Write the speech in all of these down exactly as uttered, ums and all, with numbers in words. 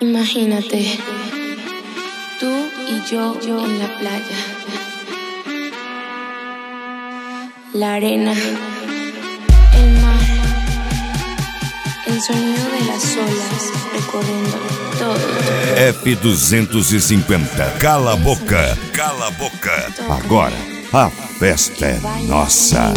Imagínate, tú y yo, yo en la playa, la arena, el mar, el sonido de las olas recorriendo todo. F duzentos e cinquenta, cala a boca, cala a boca. Agora a festa é nossa.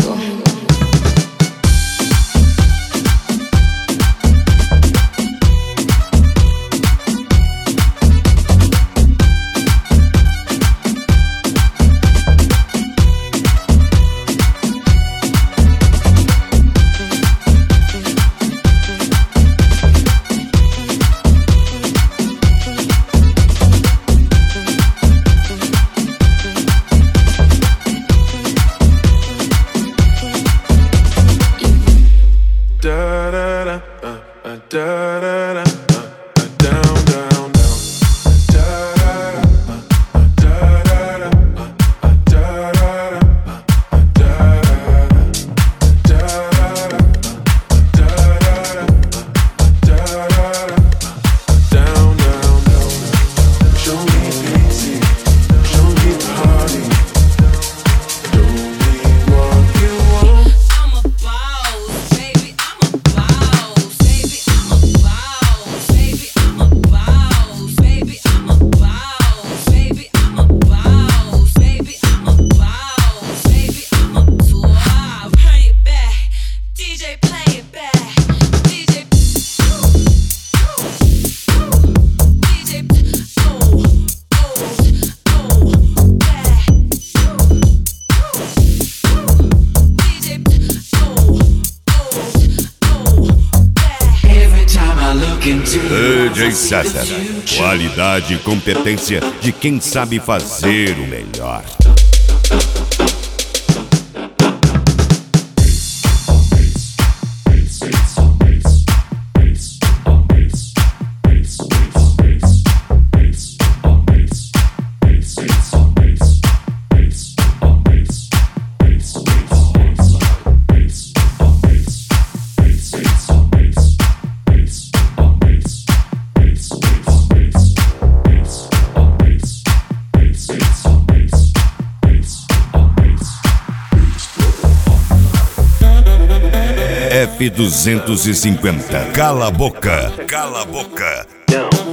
D J César, qualidade e competência de quem sabe fazer o melhor. F duzentos e cinquenta, cala a boca, cala a boca.